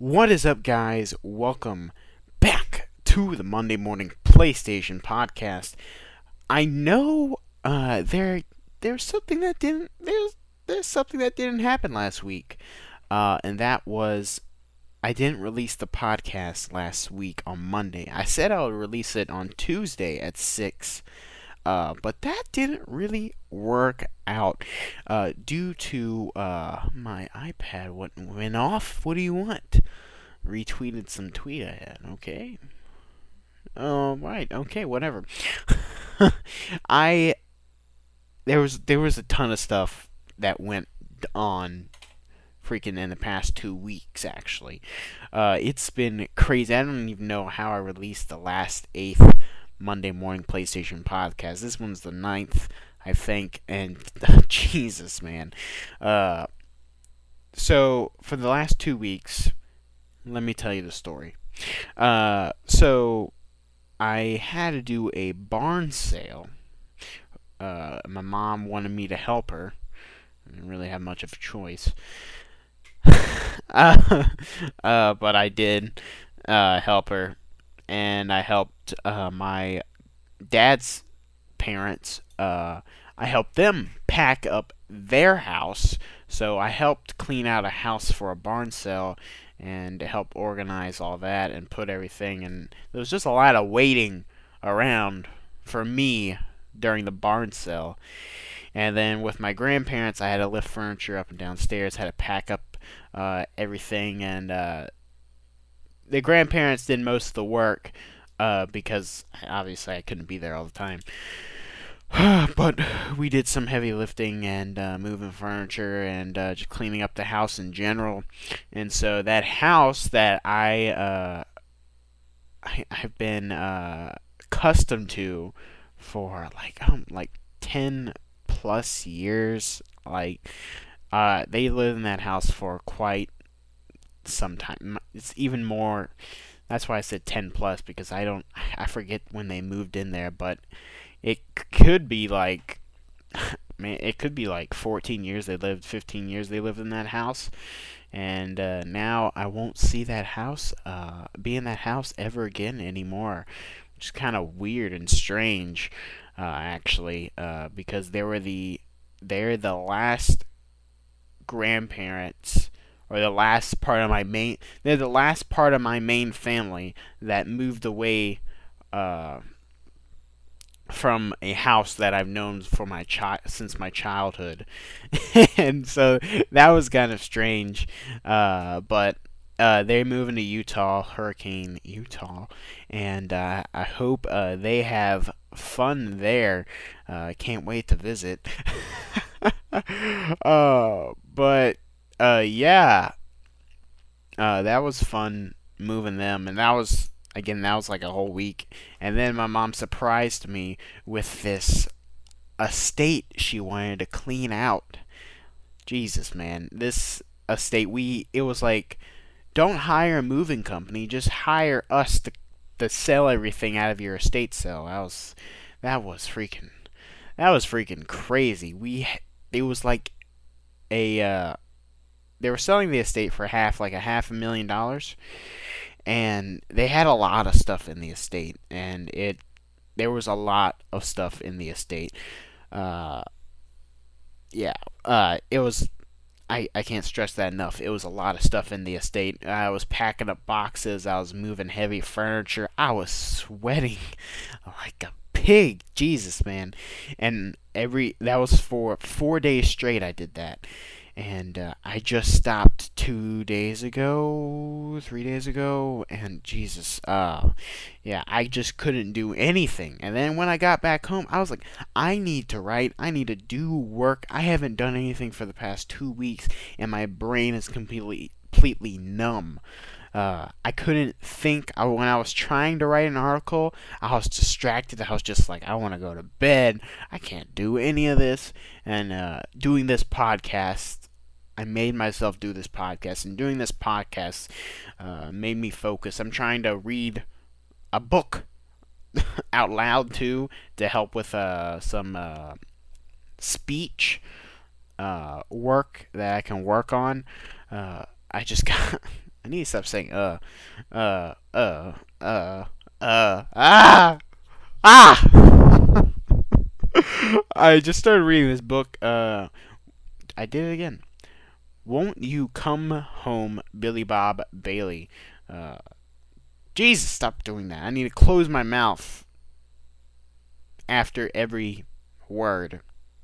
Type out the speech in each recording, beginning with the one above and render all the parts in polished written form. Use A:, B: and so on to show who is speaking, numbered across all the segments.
A: What is up, guys? Welcome back to the Monday Morning PlayStation Podcast. I know there's something that didn't there's something that didn't happen last week, and that was I didn't release the podcast last week on Monday. I said I would release it on Tuesday at 6. But that didn't really work out due to my iPad went off. What do you want? Retweeted some tweet I had. Okay. Right. Okay. Whatever. I there was a ton of stuff that went on freaking in the past 2 weeks. Actually, it's been crazy. I don't even know how I released the last eighth Monday Morning PlayStation Podcast. This one's the ninth, I think, and Jesus, man. So for the last 2 weeks, let me tell you the story. So I had to do a barn sale. My mom wanted me to help her. I didn't really have much of a choice. But I did help her, and I helped my dad's parents. I helped them pack up their house. So I helped clean out a house for a barn sale and to help organize all that and put everything. And there was just a lot of waiting around for me during the barn sale. And then with my grandparents, I had to lift furniture up and downstairs, had to pack up everything, and the grandparents did most of the work because obviously I couldn't be there all the time. But we did some heavy lifting and moving furniture and just cleaning up the house in general. And so that house that I've been accustomed to for like 10 plus years. They lived in that house for quite some time. It's even more. That's why I said 10 plus, because I forget when they moved in there, but it could be like, man, it could be like 14 years they lived, 15 years they lived in that house. And now I won't see that house, be in that house ever again anymore, which is kind of weird and strange, actually, because they're the last grandparents, or the last part of my main. They're the last part of my main family that moved away from a house that I've known for since my childhood, and so that was kind of strange. But they're moving to Utah, Hurricane Utah, and I hope they have fun there. Can't wait to visit. But yeah, that was fun moving them, and that was like a whole week. And then my mom surprised me with this estate she wanted to clean out. Jesus, man, this estate, it was like, don't hire a moving company, just hire us to sell everything out of your estate sale. That was freaking crazy. It was like they were selling the estate for like a $500,000, and they had a lot of stuff in the estate, and there was a lot of stuff in the estate. Yeah, it was. I can't stress that enough. It was a lot of stuff in the estate. I was packing up boxes. I was moving heavy furniture. I was sweating like a pig. Jesus, man. And that was for 4 days straight I did that. And I just stopped 2 days ago, 3 days ago, and Jesus, yeah, I just couldn't do anything. And then when I got back home, I was like, I need to write, I need to do work. I haven't done anything for the past 2 weeks, and my brain is completely numb. I couldn't think. When I was trying to write an article, I was distracted. I was just like, I want to go to bed. I can't do any of this. And doing this podcast, I made myself do this podcast. And doing this podcast made me focus. I'm trying to read a book out loud, too, to help with some speech work that I can work on. I just got I need to stop saying uh, uh, uh, ah, ah. I just started reading this book. I did it again. Won't You Come Home, Billy Bob Bailey. Uh, Jesus, stop doing that. I need to close my mouth after every word,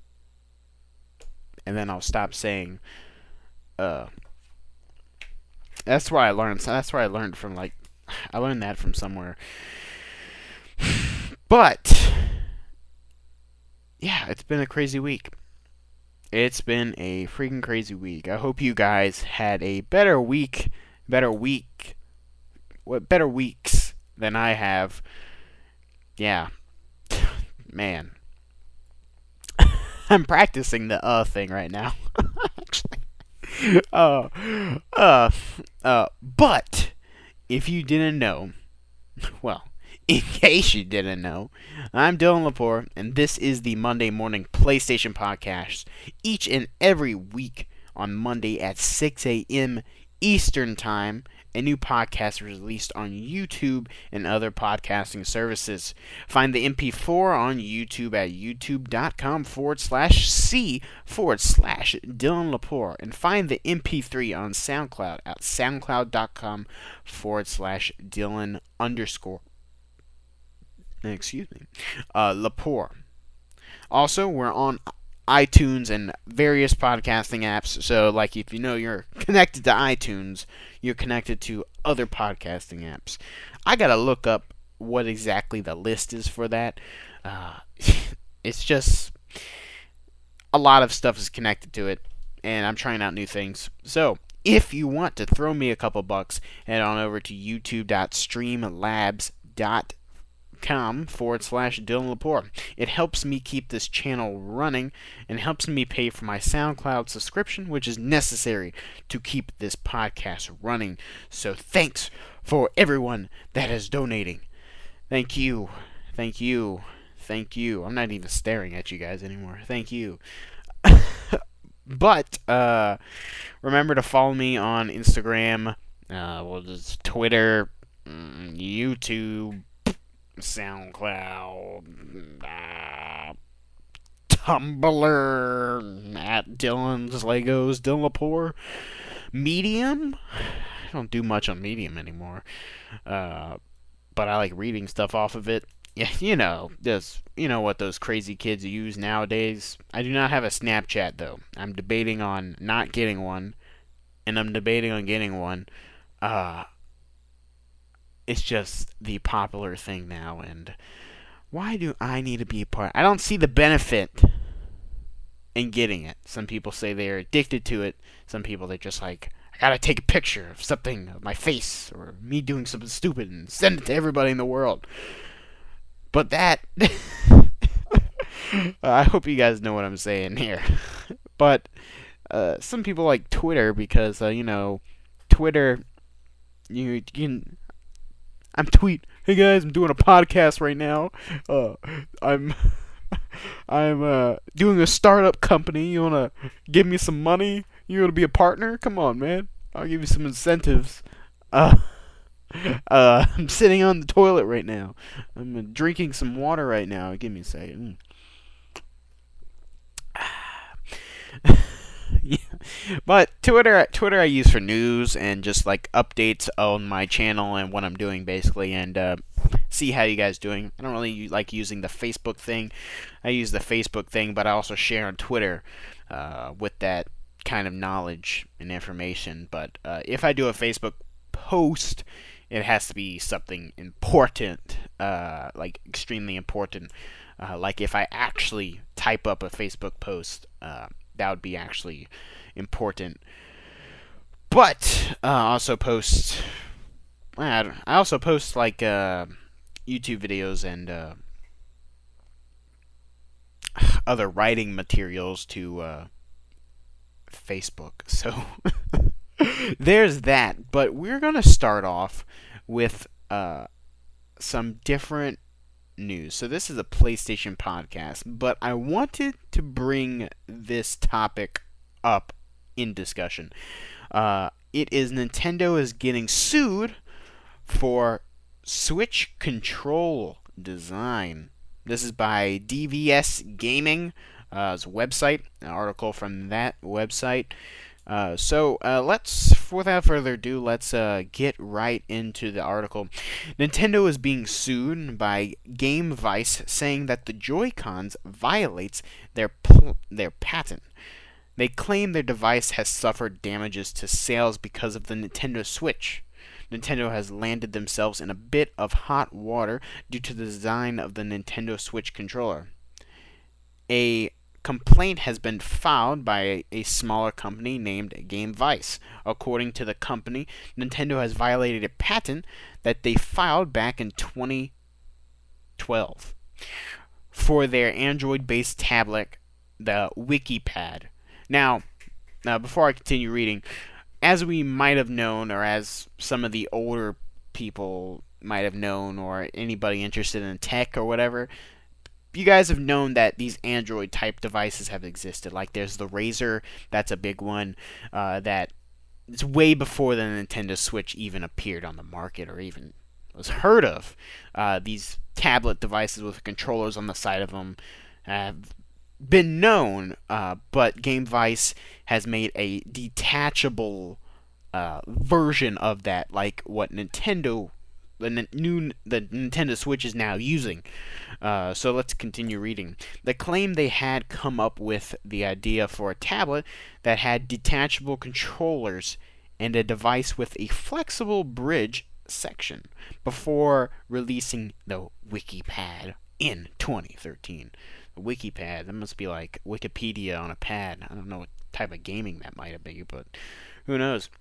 A: and then I'll stop saying. Uh, that's where I learned. That's where I learned from. Like, I learned that from somewhere. But yeah, it's been a crazy week. It's been a freaking crazy week. I hope you guys had a better week, better weeks than I have. Yeah, man. I'm practicing the thing right now. Actually. But if you didn't know, well, in case you didn't know, I'm Dylan Lepore, and this is the Monday Morning PlayStation Podcast. Each and every week on Monday at 6 a.m. Eastern Time, a new podcast is released on YouTube and other podcasting services. Find the MP4 on YouTube at youtube.com/C/Dylan Lepore, and find the MP3 on SoundCloud at soundcloud.com/Dylan_Lepore. Also, we're on iTunes and various podcasting apps. So, like, if you know you're connected to iTunes, you're connected to other podcasting apps. I gotta look up what exactly the list is for that. It's just a lot of stuff is connected to it, and I'm trying out new things. So, if you want to throw me a couple bucks, head on over to youtube.streamlabs.com/Dylan Lepore. It helps me keep this channel running and helps me pay for my SoundCloud subscription, which is necessary to keep this podcast running. So thanks for everyone that is donating. Thank you. Thank you. Thank you. I'm not even staring at you guys anymore. Thank you. But remember to follow me on Instagram, Twitter, YouTube, SoundCloud, Tumblr, at Dylan's Legos, Dylan Lepore, Medium. I don't do much on Medium anymore, but I like reading stuff off of it. Yeah, you know what those crazy kids use nowadays. I do not have a Snapchat though. I'm debating on not getting one, and I'm debating on getting one. It's just the popular thing now, and why do I need to be a part? I don't see the benefit in getting it. Some people say they're addicted to it. Some people, they're just like, I gotta take a picture of something, of my face, or me doing something stupid, and send it to everybody in the world. But that, I hope you guys know what I'm saying here. But some people like Twitter because, Twitter, you can... Hey guys, I'm doing a podcast right now. I'm doing a startup company. You wanna give me some money? You wanna be a partner? Come on, man. I'll give you some incentives. I'm sitting on the toilet right now. I'm drinking some water right now. Give me a second. Yeah. But Twitter I use for news and just like updates on my channel and what I'm doing basically, and see how you guys doing. I don't really like using the Facebook thing. I use the Facebook thing, but I also share on Twitter with that kind of knowledge and information. But if I do a Facebook post, it has to be something important, like extremely important. Like if I actually type up a Facebook post, that would be actually important. But I also post like YouTube videos and other writing materials to Facebook. So there's that. But we're gonna start off with some different news. So this is a PlayStation podcast, but I wanted to bring this topic up in discussion. it is Nintendo is getting sued for Switch control design. This is by DVS Gaming, website, an article from that website. Let's, without further ado, let's get right into the article. Nintendo is being sued by Game Vice, saying that the Joy-Cons violates their patent. They claim their device has suffered damages to sales because of the Nintendo Switch. Nintendo has landed themselves in a bit of hot water due to the design of the Nintendo Switch controller. A complaint has been filed by a smaller company named Game Vice. According to the company, Nintendo has violated a patent that they filed back in 2012 for their Android-based tablet, the WikiPad. Now, before I continue reading, as we might have known, or as some of the older people might have known, or anybody interested in tech or whatever, you guys have known that these Android-type devices have existed. Like, there's the Razer, that's a big one, that it's way before the Nintendo Switch even appeared on the market or even was heard of. These tablet devices with controllers on the side of them have been known, but Game Vice has made a detachable version of that, like what the Nintendo Switch is now using. So let's continue reading. They claim they had come up with the idea for a tablet that had detachable controllers and a device with a flexible bridge section before releasing the WikiPad in 2013. The WikiPad, that must be like Wikipedia on a pad. I don't know what type of gaming that might have been, but who knows.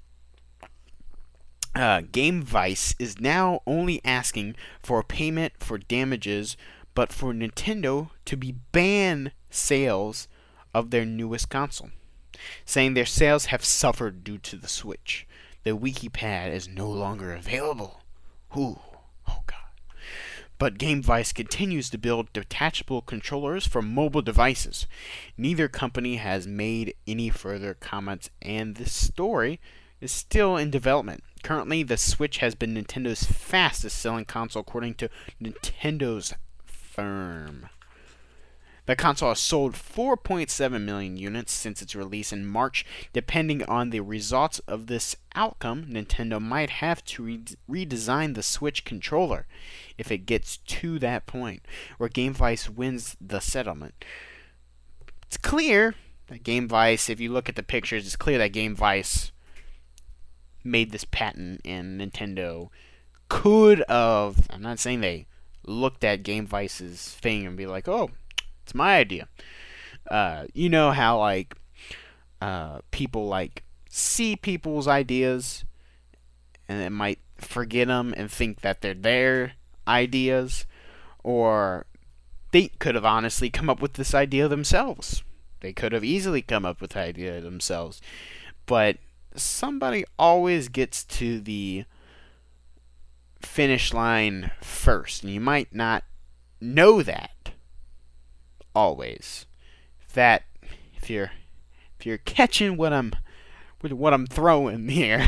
A: Game Vice is now only asking for payment for damages, but for Nintendo to ban sales of their newest console, saying their sales have suffered due to the Switch. The WikiPad is no longer available. Ooh, oh god. But Game Vice continues to build detachable controllers for mobile devices. Neither company has made any further comments, and this story is still in development. Currently, the Switch has been Nintendo's fastest selling console according to Nintendo's firm. The console has sold 4.7 million units since its release in March. Depending on the results of this outcome, Nintendo might have to redesign the Switch controller if it gets to that point, where Game Vice wins the settlement. It's clear that Game Vice, if you look at the pictures, it's clear that Game Vice made this patent, and Nintendo could have, I'm not saying they looked at Game Vice's thing and be like, oh, it's my idea. You know how, like, people, like, see people's ideas and they might forget them and think that they're their ideas, or they could have honestly come up with this idea themselves. They could have easily come up with the idea themselves, but somebody always gets to the finish line first, and you might not know that always. That if you're catching what I'm throwing here,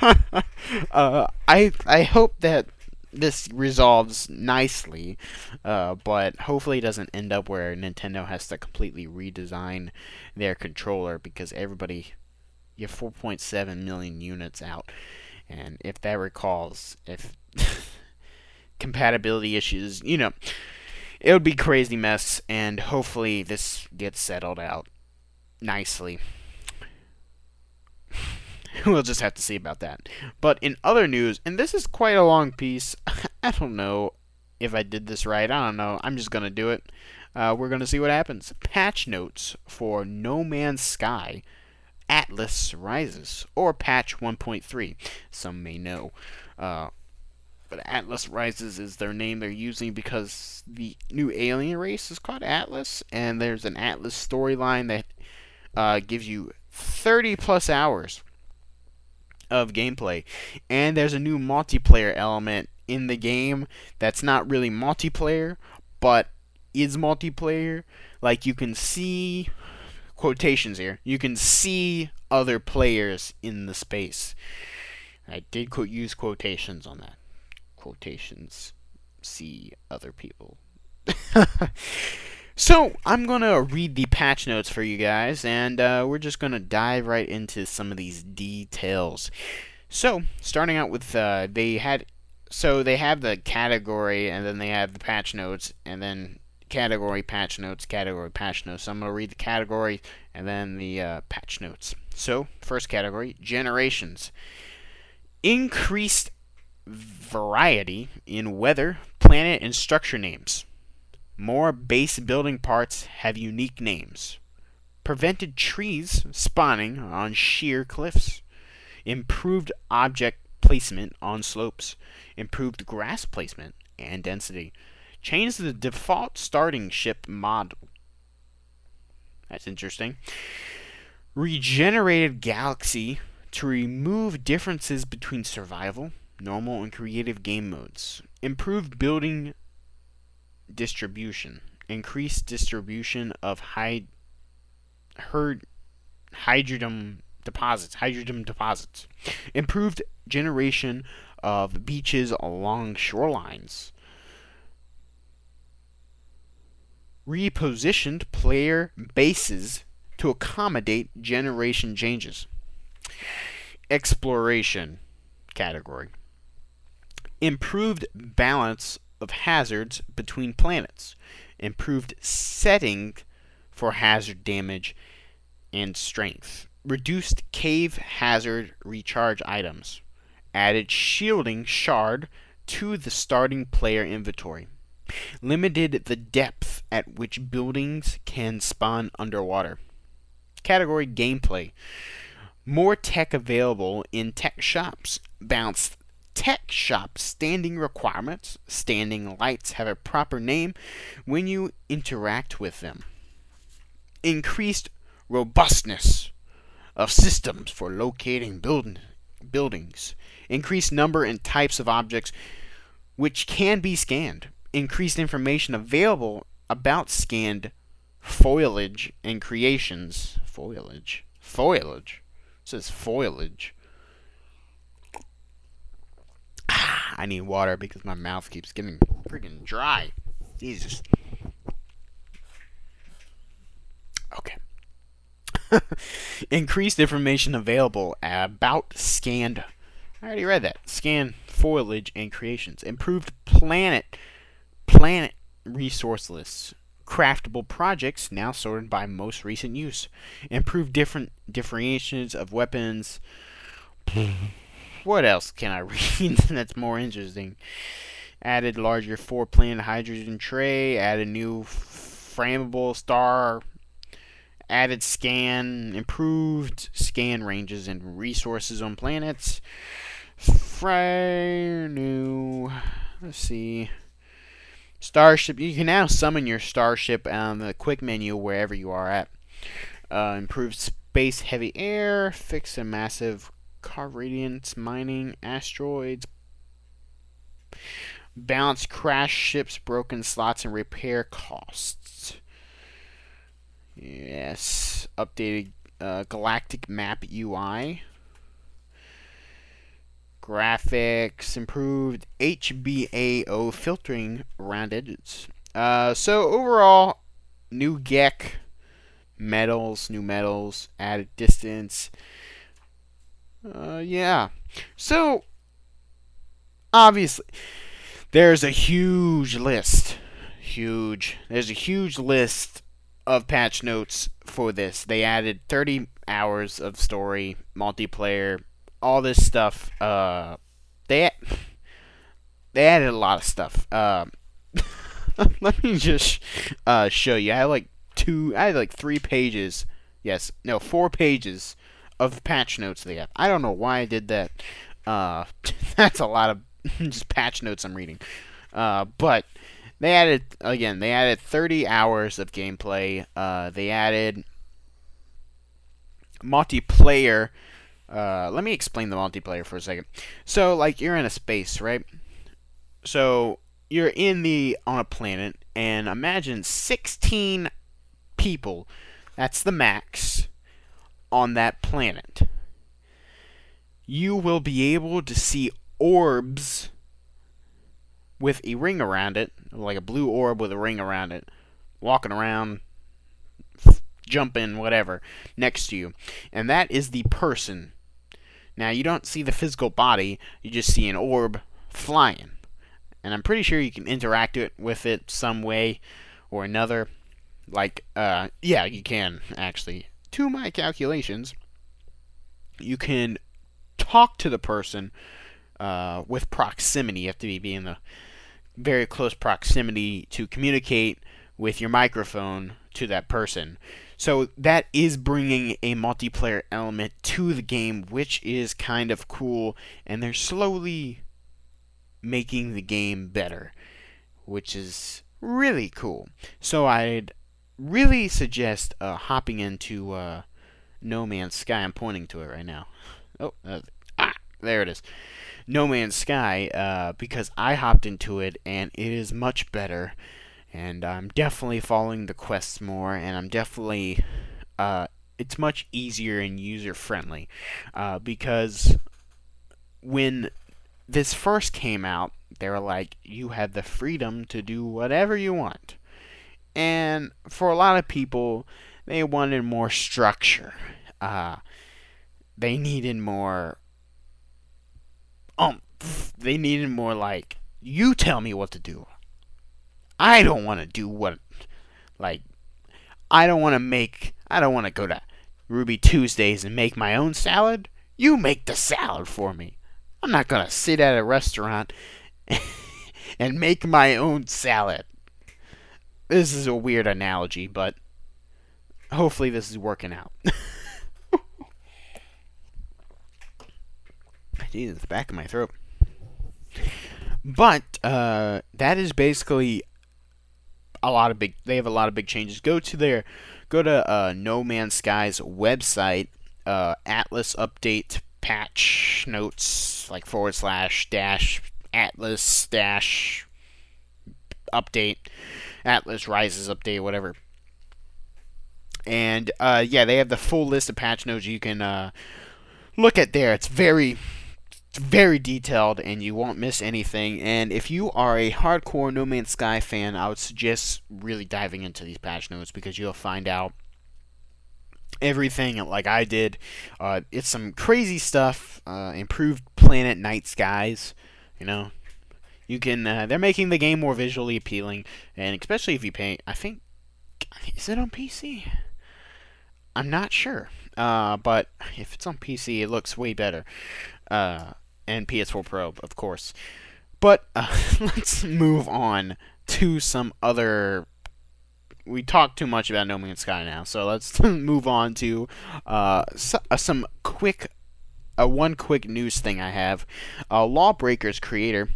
A: I hope that this resolves nicely, but hopefully it doesn't end up where Nintendo has to completely redesign their controller, because everybody, you have 4.7 million units out, and if that recalls, if compatibility issues, you know, it would be a crazy mess, and hopefully this gets settled out nicely. We'll just have to see about that. But in other news, and this is quite a long piece, I don't know if I did this right, I don't know, I'm just going to do it. We're going to see what happens. Patch notes for No Man's Sky Atlas Rises, or patch 1.3, some may know. But Atlas Rises is their name they're using because the new alien race is called Atlas, and there's an Atlas storyline that gives you 30 plus hours of gameplay, and there's a new multiplayer element in the game that's not really multiplayer, but is multiplayer. Like, you can see quotations here. You can see other players in the space. I did use quotations on that. Quotations. See other people. So, I'm going to read the patch notes for you guys, and we're just going to dive right into some of these details. So, starting out with, they have the category, and then they have the patch notes, and then category, patch notes, category, patch notes. So I'm going to read the category, and then the patch notes. So, first category, generations. Increased variety in weather, planet, and structure names. More base building parts have unique names. Prevented trees spawning on sheer cliffs. Improved object placement on slopes. Improved grass placement and density. Changed the default starting ship model. That's interesting. Regenerated galaxy to remove differences between survival, normal, and creative game modes. Improved building distribution. Increased distribution of hydrogen deposits. Improved generation of beaches along shorelines. Repositioned player bases to accommodate generation changes. Exploration category. Improved balance of hazards between planets. Improved setting for hazard damage and strength. Reduced cave hazard recharge items. Added shielding shard to the starting player inventory. Limited the depth at which buildings can spawn underwater. Category gameplay. More tech available in tech shops. Balanced tech shop standing requirements. Standing lights have a proper name when you interact with them. Increased robustness of systems for locating buildings. Increased number and types of objects which can be scanned. Increased information available about scanned foliage and creations. Foliage. It says foliage. I need water because my mouth keeps getting freaking dry. Jesus. Okay. Increased information available about scanned. I already read that. Scanned foliage and creations. Improved planet resource lists. Craftable projects now sorted by most recent use. Improved different differentiations of weapons. What else can I read that's more interesting? Added larger 4-planet hydrogen tray. Added new frameable star. Added scan. Improved scan ranges and resources on planets. New. Let's see. Starship. You can now summon your starship on the quick menu wherever you are at. Improved space heavy air. Fix a massive car radiance mining asteroids. Balance crash ships, broken slots, and repair costs. Yes. Updated galactic map UI. Graphics, improved HBAO filtering around edges. So overall, new GEC, new medals, added distance. Yeah. So obviously, there's a huge list. There's a huge list of patch notes for this. They added 30 hours of story, multiplayer, all this stuff. They added a lot of stuff. Let me just show you. I had like 3 pages. Yes, no, 4 pages of patch notes they have. I don't know why I did that. That's a lot of just patch notes I'm reading. But they added 30 hours of gameplay. They added multiplayer. Let me explain the multiplayer for a second. So, like, you're in a space, right? So, you're on a planet, and imagine 16 people That's the max on that planet. You will be able to see orbs with a ring around it, like a blue orb with a ring around it, walking around, jumping, whatever, next to you. And that is the person. Now, you don't see the physical body, you just see an orb flying. And I'm pretty sure you can interact with it some way or another. Yeah, you can, actually. To my calculations, you can talk to the person with proximity. You have to be in a very close proximity to communicate with your microphone to that person. So that is bringing a multiplayer element to the game, which is kind of cool, and they're slowly making the game better, which is really cool. So I'd really suggest hopping into No Man's Sky. I'm pointing to it right now. Oh, there it is. No Man's Sky, because I hopped into it, and it is much better. And I'm definitely following the quests more, and I'm definitely, it's much easier and user-friendly, because when this first came out, they were like, you have the freedom to do whatever you want. And for a lot of people, they wanted more structure. They needed more, they needed more like, you tell me what to do. I don't want to do I don't want to go to Ruby Tuesdays and make my own salad. You make the salad for me. I'm not going to sit at a restaurant and make my own salad. This is a weird analogy, but hopefully this is working out. Jesus, the back of my throat. But that is basically they have a lot of big changes. Go to No Man's Sky's website, Atlas update patch notes, like / dash Atlas dash update, Atlas Rises update, whatever. And yeah, they have the full list of patch notes you can look at there. It's very detailed, and you won't miss anything. And if you are a hardcore No Man's Sky fan, I would suggest really diving into these patch notes, because you'll find out everything like I did. It's some crazy stuff. Improved planet night skies. You can. They're making the game more visually appealing, and especially if you pay. I think, is it on PC? I'm not sure. But if it's on PC, it looks way better. And PS4 Pro, of course. But let's move on to some other. We talked too much about No Man's Sky now, so let's move on to some quick. One quick news thing I have. Lawbreakers creator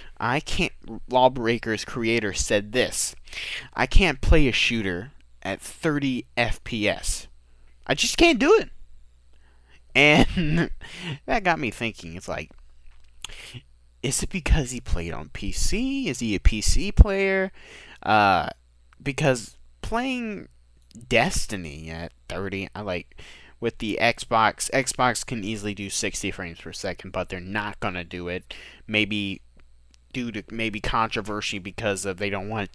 A: said this: I can't play a shooter at 30 FPS. I just can't do it. And that got me thinking. It's like, is it because he played on PC? Is he a PC player? Because playing Destiny at 30, with the Xbox can easily do 60 frames per second, but they're not gonna do it. Maybe due to controversy, because of they don't want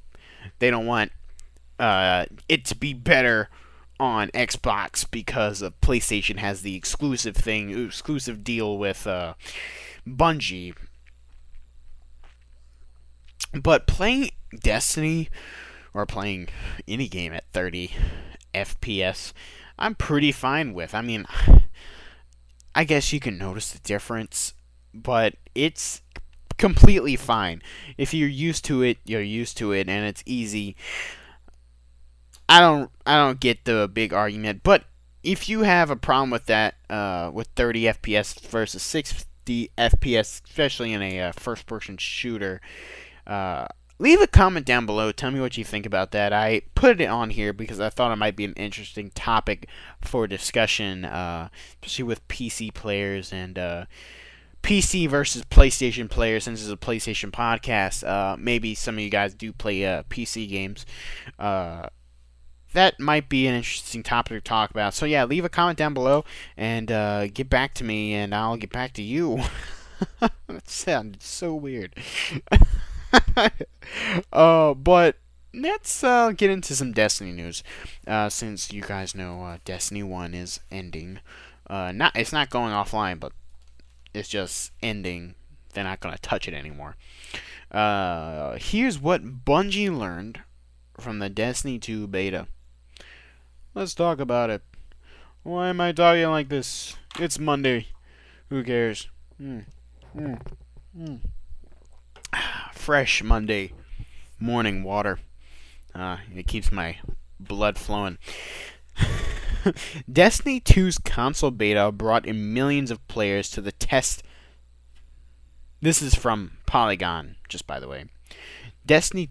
A: it to be better on Xbox, because of PlayStation has the exclusive deal with Bungie. But playing Destiny or playing any game at 30 FPS, I'm pretty fine with. I mean, I guess you can notice the difference, but it's completely fine. If you're used to it, you're used to it, and it's easy. I don't get the big argument, but if you have a problem with that, with 30 FPS versus 60 FPS, especially in a first-person shooter, leave a comment down below. Tell me what you think about that. I put it on here because I thought it might be an interesting topic for discussion, especially with PC players and PC versus PlayStation players. Since it's a PlayStation podcast, maybe some of you guys do play PC games. that might be an interesting topic to talk about. So yeah, leave a comment down below and get back to me, and I'll get back to you. That sounded so weird. But let's get into some Destiny news. Since you guys know Destiny 1 is ending. It's not going offline, but it's just ending. They're not going to touch it anymore. Here's what Bungie learned from the Destiny 2 beta. Let's talk about it. Why am I talking like this? It's Monday. Who cares? Fresh Monday morning water. It keeps my blood flowing. Destiny 2's console beta brought in millions of players to the test. This is from Polygon, just by the way. Destiny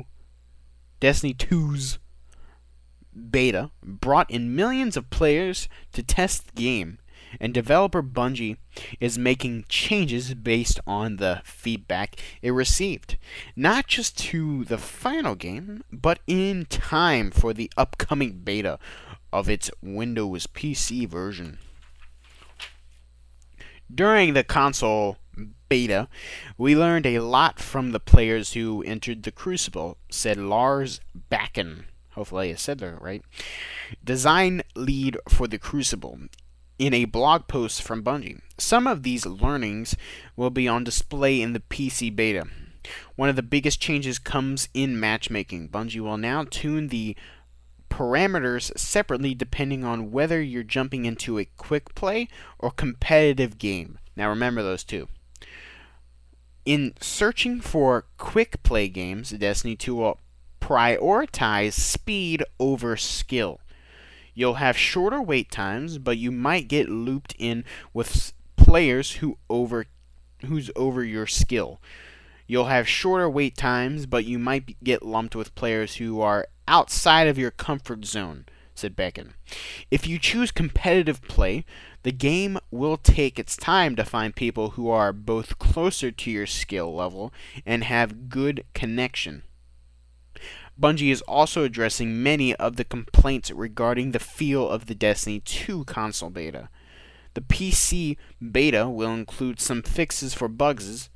A: 2's beta brought in millions of players to test the game, and developer Bungie is making changes based on the feedback it received, not just to the final game, but in time for the upcoming beta of its Windows PC version. During the console beta, we learned a lot from the players who entered the Crucible, said Lars Bakken. Hopefully I said that right. Design lead for the Crucible, in a blog post from Bungie. Some of these learnings will be on display in the PC beta. One of the biggest changes comes in matchmaking. Bungie will now tune the parameters separately depending on whether you're jumping into a quick play or competitive game. Now remember those two. In searching for quick play games, Destiny 2 will prioritize speed over skill. You'll have shorter wait times, but you might get looped in with players who's over your skill. You'll have shorter wait times, but you might get lumped with players who are outside of your comfort zone, said Becken. If you choose competitive play, the game will take its time to find people who are both closer to your skill level and have good connection. Bungie is also addressing many of the complaints regarding the feel of the Destiny 2 console beta. The PC beta will include some fixes for bugs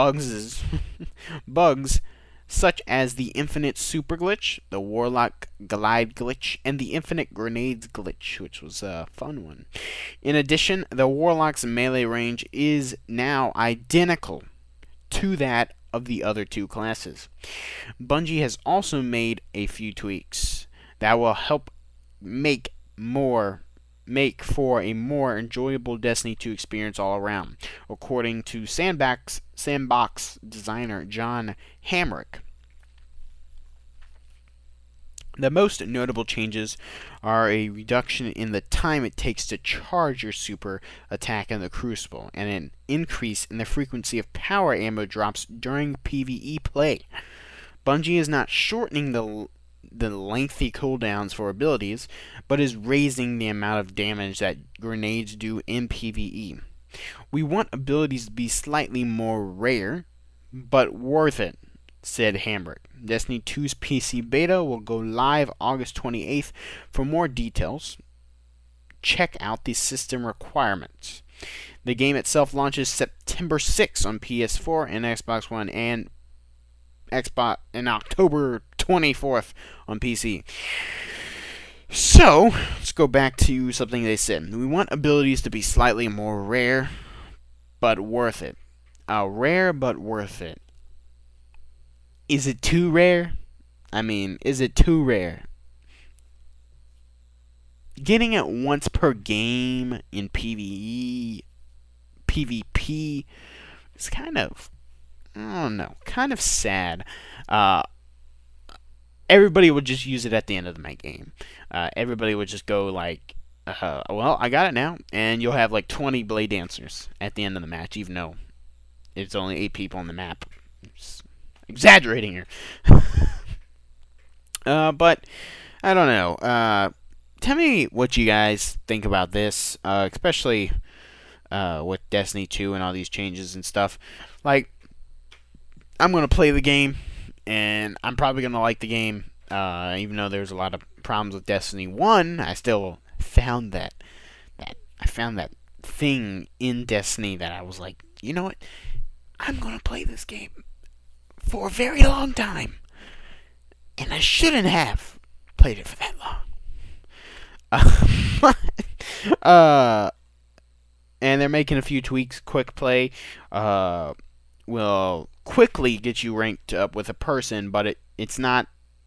A: such as the Infinite Super Glitch, the Warlock Glide Glitch, and the Infinite Grenades Glitch, which was a fun one. In addition, the Warlock's melee range is now identical to that of the other two classes. Bungie has also made a few tweaks that will help make for a more enjoyable Destiny 2 experience all around, according to Sandbox designer John Hamrick. The most notable changes are a reduction in the time it takes to charge your super attack in the Crucible, and an increase in the frequency of power ammo drops during PvE play. Bungie is not shortening the lengthy cooldowns for abilities, but is raising the amount of damage that grenades do in PvE. We want abilities to be slightly more rare, but worth it, said Hamrick. Destiny 2's PC beta will go live August 28th. For more details, check out the system requirements. The game itself launches September 6th on PS4 and Xbox One, and October 24th on PC. So, let's go back to something they said. We want abilities to be slightly more rare, but worth it. Rare, but worth it. Is it too rare? I mean, is it too rare? Getting it once per game in PvE, PvP is kind of, I don't know, kind of sad. Everybody would just use it at the end of my game. Everybody would just go like, well, I got it now. And you'll have like 20 Blade Dancers at the end of the match, even though it's only 8 people on the map. Just exaggerating here. But, I don't know. Tell me what you guys think about this, especially with Destiny 2 and all these changes and stuff. Like, I'm going to play the game, and I'm probably going to like the game. Even though there's a lot of problems with Destiny 1, I still found that thing in Destiny that I was like, you know what? I'm gonna play this game for a very long time, and I shouldn't have played it for that long. And they're making a few tweaks. Quick play will quickly get you ranked up with a person, but it's not.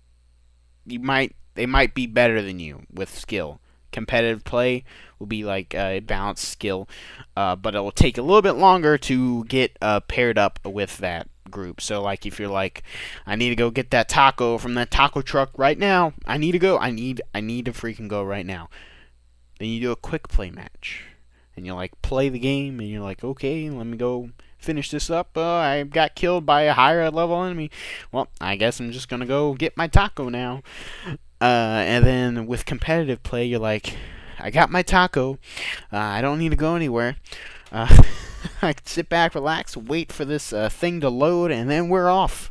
A: They might be better than you with skill. Competitive play will be like a balanced skill, but it will take a little bit longer to get paired up with that group. So like if you're like, I need to go get that taco from that taco truck right now. I need to freaking go right now. Then you do a quick play match, and you like play the game, and you're like, okay, let me go finish this up. I got killed by a higher level enemy. Well, I guess I'm just gonna go get my taco now. And then with competitive play, you're like, I got my taco. I don't need to go anywhere. I can sit back, relax, wait for this thing to load, and then we're off.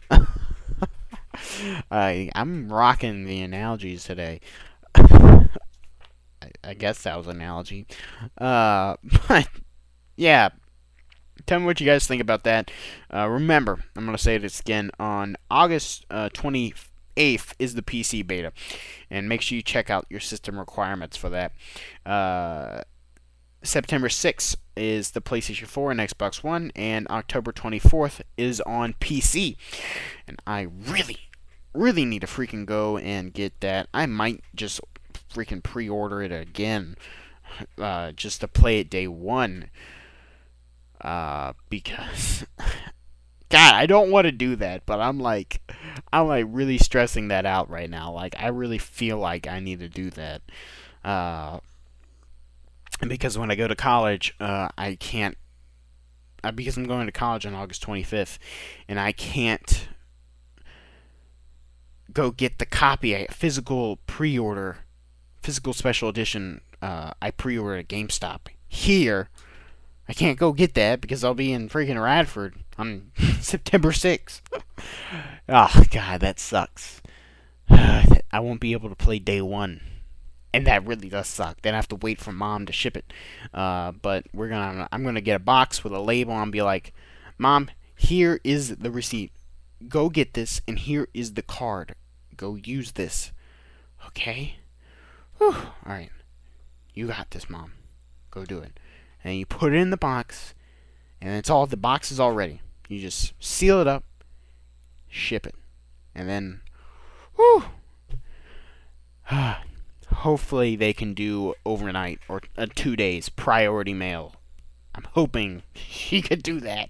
A: I'm rocking the analogies today. I guess that was an analogy. But yeah, tell me what you guys think about that. Remember, I'm going to say this again, on August 28th is the PC beta, and make sure you check out your system requirements for that. September 6th is the PlayStation 4 and Xbox One, and October 24th is on PC. And I really need to freaking go and get that. I might just freaking pre-order it again, just to play it day one, because God, I don't want to do that, but I'm like really stressing that out right now. Like, I really feel like I need to do that, because when I go to college, I can't, because I'm going to college on August 25th, and I can't go get the copy, physical special edition. I pre-ordered at GameStop here. I can't go get that because I'll be in freaking Radford on September 6th. Oh, God, that sucks. I won't be able to play day one. And that really does suck. Then I have to wait for Mom to ship it. But I'm gonna get a box with a label and be like, Mom, here is the receipt. Go get this, and here is the card. Go use this. Okay? Whew. Alright. You got this, Mom. Go do it. And you put it in the box, and the box is all ready. You just seal it up, ship it, and then, whew, hopefully they can do overnight or 2 days priority mail. I'm hoping she could do that.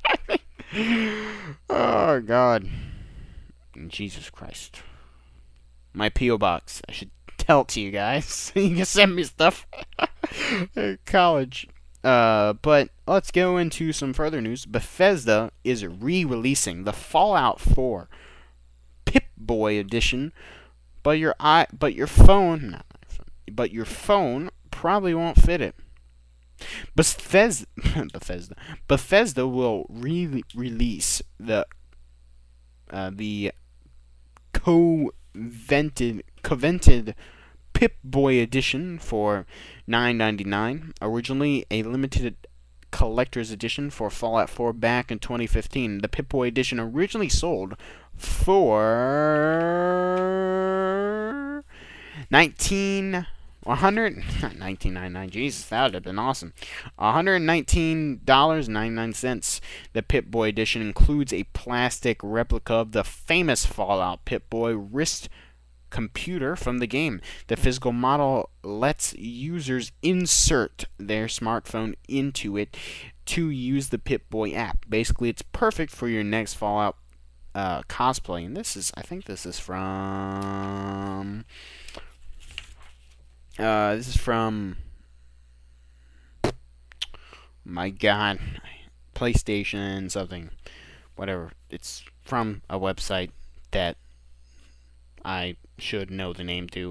A: Oh, God. Jesus Christ. My P.O. box. I should tell it to you guys. You can send me stuff. College. But let's go into some further news. Bethesda is re-releasing the Fallout 4 Pip-Boy edition, but your phone probably won't fit it. Bethesda will release the coveted Pip-Boy edition for $9.99. Originally a limited collector's edition for Fallout 4 back in 2015. The Pip-Boy edition originally sold for $19.99. Jesus, that would have been awesome. $119.99. The Pip-Boy edition includes a plastic replica of the famous Fallout Pip-Boy wrist computer from the game. The physical model lets users insert their smartphone into it to use the Pip-Boy app. Basically, it's perfect for your next Fallout cosplay. And I think this is from my God, PlayStation something, whatever. It's from a website that I should know the name to.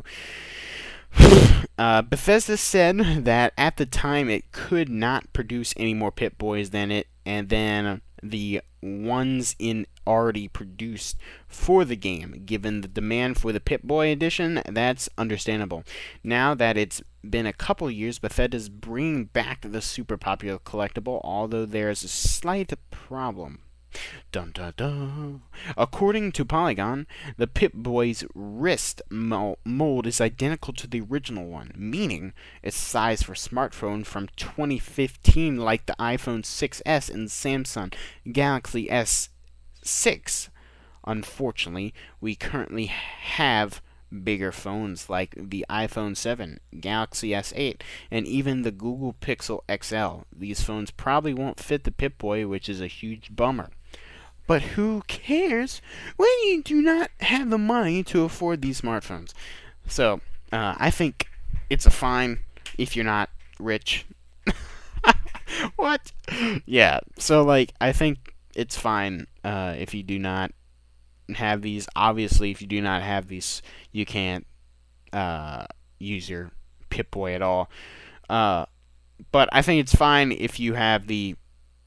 A: Bethesda said that at the time it could not produce any more Pip-Boys than it, and then the ones in already produced for the game. Given the demand for the Pip-Boy edition, that's understandable. Now that it's been a couple years, Bethesda's bringing back the super popular collectible, although there's a slight problem. Dun dun dun. According to Polygon, the Pip-Boy's wrist mold is identical to the original one, meaning its size for smartphone from 2015, like the iPhone 6s and Samsung Galaxy S6. Unfortunately, we currently have bigger phones like the iPhone 7, Galaxy S8, and even the Google Pixel XL. These phones probably won't fit the Pip-Boy, which is a huge bummer. But who cares when you do not have the money to afford these smartphones? So, I think it's a fine if you're not rich. What? Yeah, so, like, I think it's fine if you do not have these. Obviously, if you do not have these, you can't use your Pip-Boy at all. But I think it's fine if you have the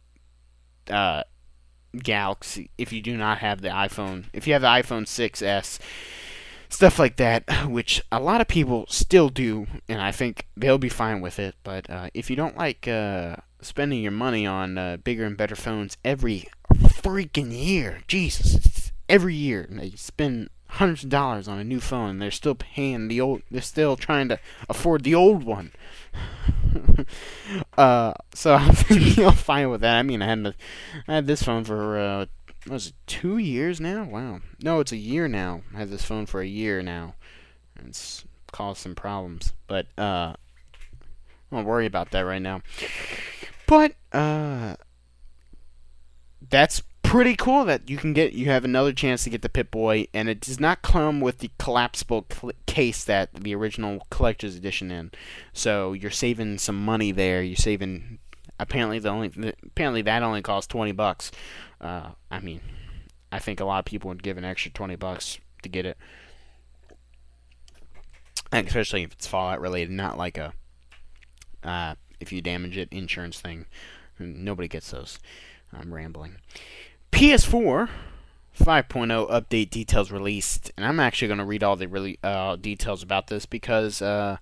A: Galaxy, if you do not have the iPhone, if you have the iPhone 6s, stuff like that, which a lot of people still do, and I think they'll be fine with it. But if you don't like spending your money on bigger and better phones every freaking year, Jesus, every year, and you spend hundreds of dollars on a new phone, and they're still paying the old, they're still trying to afford the old one. So I'm fine with that. I mean, I had this phone for what was it, 2 years now? Wow. No, it's a year now. I had this phone for a year now. It's caused some problems, but I don't worry about that right now. But that's pretty cool that you have another chance to get the Pip-Boy, and it does not come with the collapsible case that the original collector's edition in. So you're saving some money there. You're saving apparently that only costs $20. I mean, I think a lot of people would give an extra $20 to get it, and especially if it's Fallout related, not like a if you damage it insurance thing. Nobody gets those. I'm rambling. PS4 5.0 update details released, and I'm actually going to read all the details about this because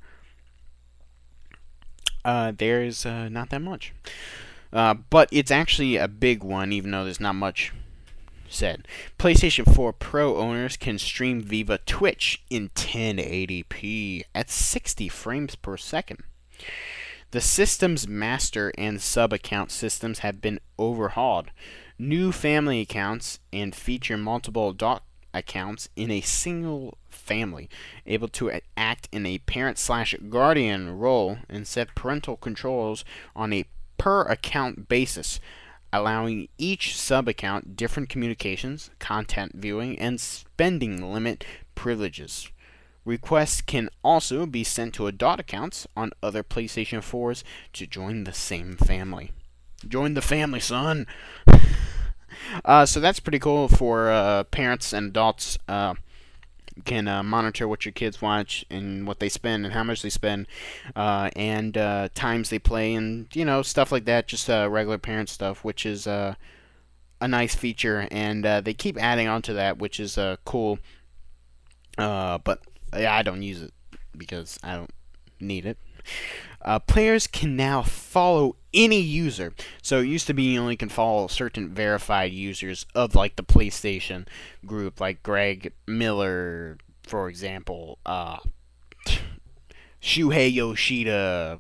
A: there's not that much. But it's actually a big one, even though there's not much said. PlayStation 4 Pro owners can stream via Twitch in 1080p at 60 frames per second. The system's master and sub-account systems have been overhauled. New family accounts and feature multiple adult accounts in a single family, able to act in a parent/guardian role and set parental controls on a per-account basis, allowing each sub-account different communications, content viewing, and spending limit privileges. Requests can also be sent to adult accounts on other PlayStation 4s to join the same family. Join the family, son! So that's pretty cool for parents and adults. Can monitor what your kids watch and what they spend and how much they spend, and times they play, and stuff like that. Just regular parent stuff, which is a nice feature, and they keep adding on to that, which is cool. But I don't use it because I don't need it. Players can now follow any user. So it used to be you only can follow certain verified users of like the PlayStation group, like Greg Miller, for example, Shuhei Yoshida,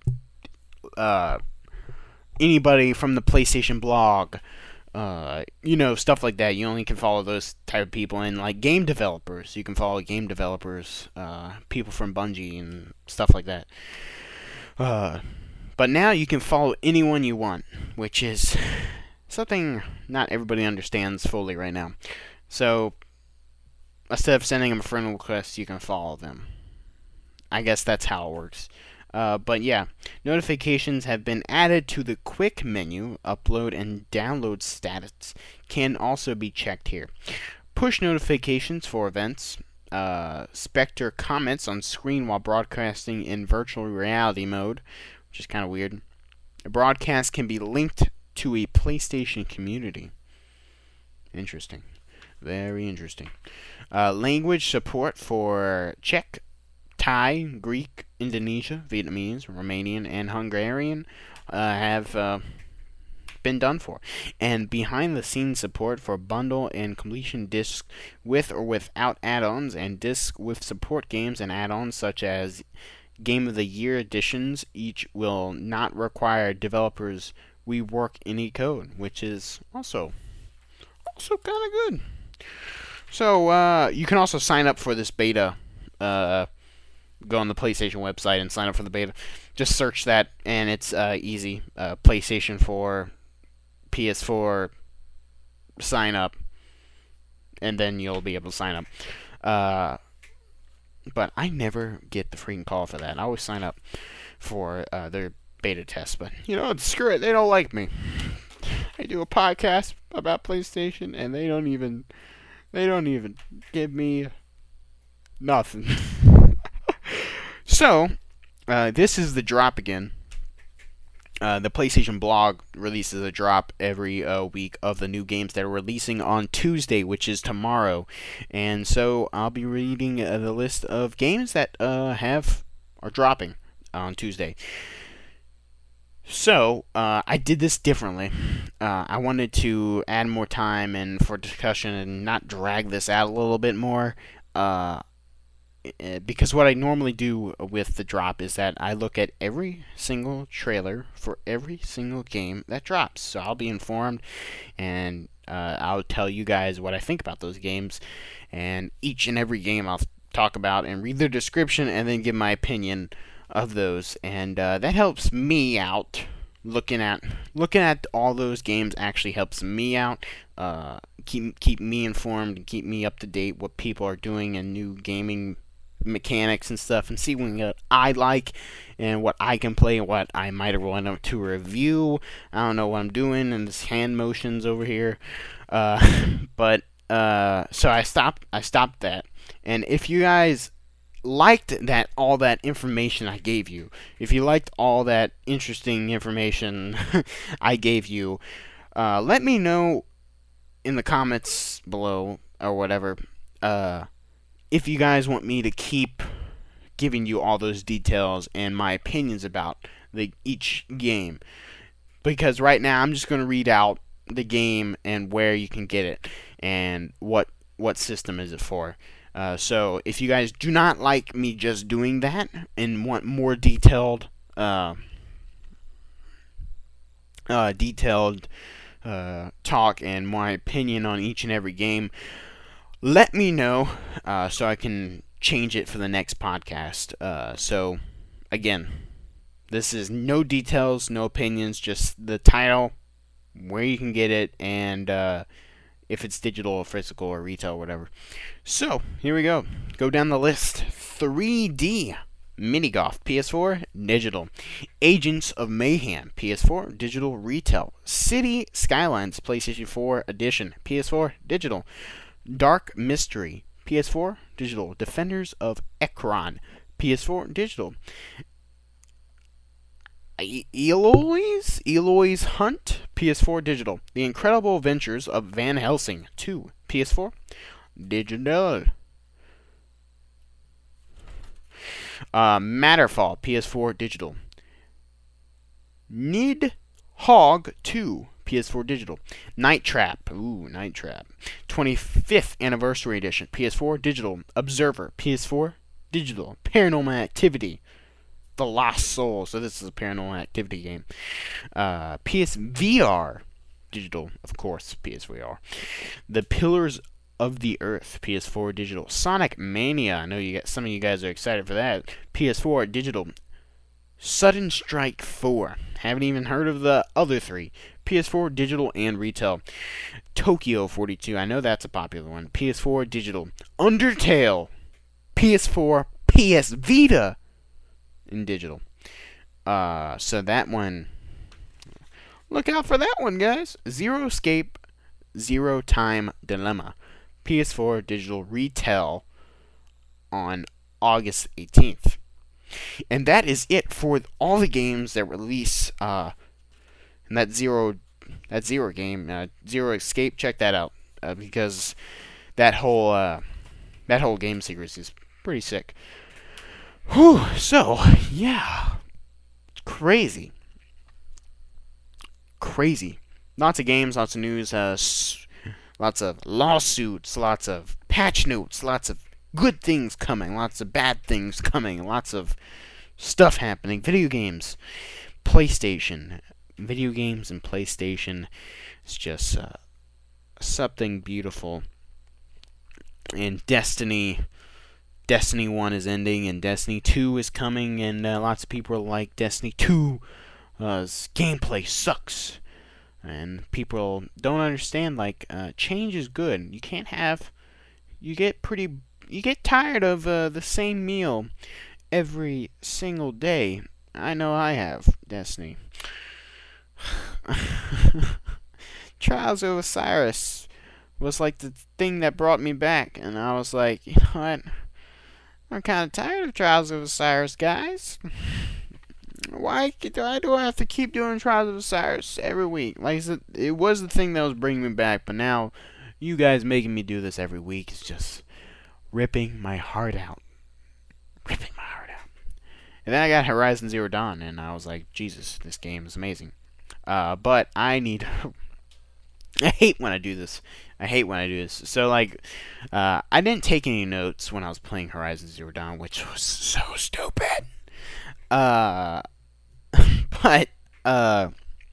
A: anybody from the PlayStation blog, stuff like that. You only can follow those type of people, and like game developers, you can follow game developers, people from Bungie and stuff like that. But now you can follow anyone you want, which is something not everybody understands fully right now. So instead of sending them a friend request, you can follow them. I guess that's how it works. But yeah, notifications have been added to the quick menu. Upload and download status can also be checked here. Push notifications for events. Spectre comments on screen while broadcasting in virtual reality mode, which is kind of weird. A broadcast can be linked to a PlayStation community. Interesting. Very interesting. Language support for Czech, Thai, Greek, Indonesian, Vietnamese, Romanian, and Hungarian have been done for. And behind the scenes support for bundle and completion discs with or without add-ons, and discs with support games and add-ons such as Game of the Year editions. Each will not require developers rework any code, which is also kind of good. So you can also sign up for this beta. Go on the PlayStation website and sign up for the beta. Just search that, and it's easy. PlayStation 4, PS4, sign up, and then you'll be able to sign up. But I never get the freaking call for that. I always sign up for their beta test, but screw it. They don't like me. I do a podcast about PlayStation, and they don't even give me nothing. So, this is the drop again. The PlayStation blog releases a drop every week of the new games that are releasing on Tuesday, which is tomorrow. And so I'll be reading the list of games that are dropping on Tuesday. So I did this differently. I wanted to add more time and for discussion and not drag this out a little bit more. Because what I normally do with the drop is that I look at every single trailer for every single game that drops. So I'll be informed, and I'll tell you guys what I think about those games. And each and every game I'll talk about and read the description and then give my opinion of those. And that helps me out. Looking at all those games actually helps me out. Keep me informed and keep me up to date what people are doing and new gaming mechanics and stuff, and see what I like and what I can play and what I might want to review. I don't know what I'm doing and this hand motions over here, but so I stopped that. And if you guys liked all that information I gave you, if you liked all that interesting information I gave you, let me know in the comments below or whatever. If you guys want me to keep giving you all those details and my opinions about each game. Because right now I'm just going to read out the game and where you can get it and what system is it for. So if you guys do not like me just doing that and want more detailed talk and my opinion on each and every game, let me know so I can change it for the next podcast. So, again, this is no details, no opinions, just the title, where you can get it, and if it's digital or physical or retail or whatever. So, here we go. Go down the list. 3D Mini Golf, PS4, digital. Agents of Mayhem, PS4, digital, retail. City Skylines, PlayStation 4 edition, PS4, digital. Dark Mystery, PS4, digital. Defenders of Ekron, PS4, digital. Eloy's Hunt, PS4, digital. The Incredible Adventures of Van Helsing 2, PS4, digital. Matterfall, PS4, digital. Nidhogg 2, PS4 digital. Night Trap. 25th Anniversary Edition. PS4 digital. Observer. PS4 digital. Paranormal Activity. The Lost Soul. So this is a Paranormal Activity game. PSVR digital. Of course, PSVR. The Pillars of the Earth. PS4 digital. Sonic Mania. I know some of you guys are excited for that. PS4 digital. Sudden Strike 4. Haven't even heard of the other three. PS4 digital and retail. Tokyo 42. I know that's a popular one. PS4 digital. Undertale. PS4, PS Vita, and digital. So that one. Look out for that one, guys. Zero Escape, Zero Time Dilemma. PS4 digital, retail on August 18th. And that is it for all the games that release. And that zero game, Zero Escape, check that out. because that whole game series is pretty sick. Whew. So yeah, crazy. Lots of games, lots of news, lots of lawsuits, lots of patch notes, lots of good things coming, lots of bad things coming, lots of stuff happening. Video games, PlayStation, video games and PlayStation is just something beautiful. And Destiny 1 is ending, and Destiny 2 is coming, and lots of people are like, Destiny 2 gameplay sucks. And people don't understand, like, change is good. You get tired of the same meal every single day. I know I have, Destiny. Trials of Osiris was like the thing that brought me back, and I was like, you know what? I'm kind of tired of Trials of Osiris, guys. Why do I have to keep doing Trials of Osiris every week? Like I said, it was the thing that was bringing me back, but now you guys making me do this every week is just ripping my heart out. And then I got Horizon Zero Dawn, and I was like, Jesus, this game is amazing. But I need... I hate when I do this. So, like, I didn't take any notes when I was playing Horizon Zero Dawn, which was so stupid. But, I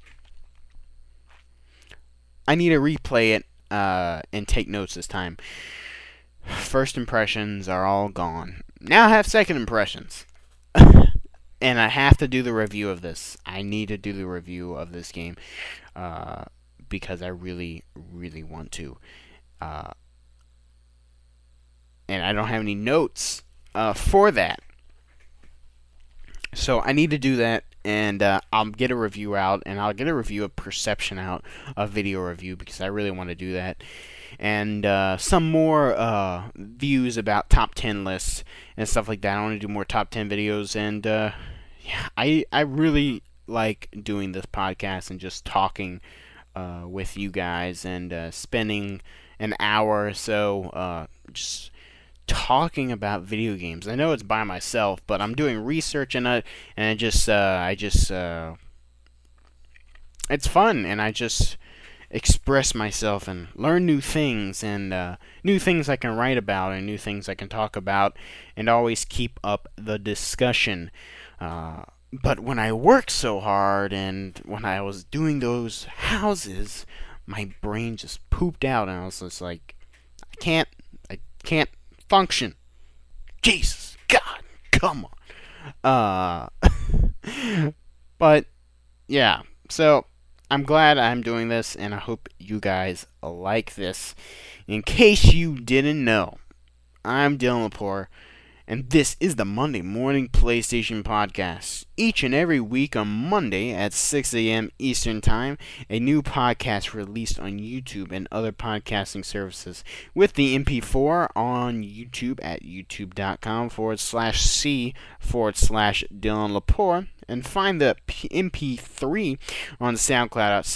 A: need to replay it, and take notes this time. First impressions are all gone. Now I have second impressions. And I have to do the review of this. I need to do the review of this game, because I really, really want to. And I don't have any notes for that. So I need to do that, and I'll get a review out, and I'll get a review of Perception out, a video review, because I really want to do that. And some more views about top 10 lists and stuff like that. I want to do more top 10 videos, and yeah, I really like doing this podcast and just talking with you guys, and spending an hour or so just talking about video games. I know it's by myself, but I'm doing research in it, and it's fun, and I just express myself and learn new things, and new things I can write about, and new things I can talk about, and always keep up the discussion. But when I worked so hard, and when I was doing those houses, my brain just pooped out, and I was just like, I can't function. Jesus, God, come on. But yeah, so I'm glad I'm doing this, and I hope you guys like this. In case you didn't know, I'm Dylan Lepore, and this is the Monday Morning PlayStation Podcast. Each and every week on Monday at 6 a.m. Eastern Time, a new podcast released on YouTube and other podcasting services, with the MP4 on YouTube at youtube.com/C/Dylan Lepore, and find the MP3 on SoundCloud at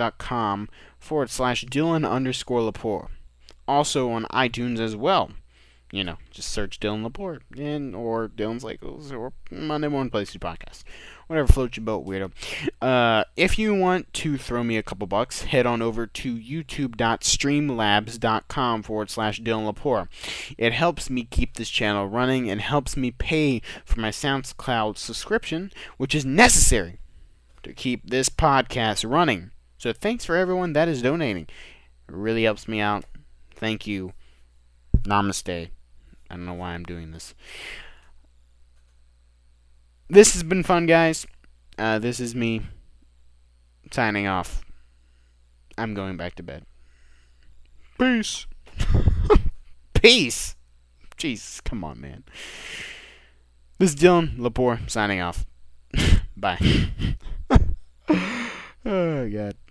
A: soundcloud.com/Dylan_Lepore. Also on iTunes as well. You know, just search Dylan Lepore, or Dylan's Legos, or Monday Morning PlayStation Podcast. Whatever floats your boat, weirdo. If you want to throw me a couple bucks, head on over to youtube.streamlabs.com/Dylan Lepore. It helps me keep this channel running, and helps me pay for my SoundCloud subscription, which is necessary to keep this podcast running. So thanks for everyone that is donating. It really helps me out. Thank you. Namaste. I don't know why I'm doing this. This has been fun, guys. This is me signing off. I'm going back to bed. Peace. Peace. Jesus, come on, man. This is Dylan Lepore signing off. Bye. Oh, God.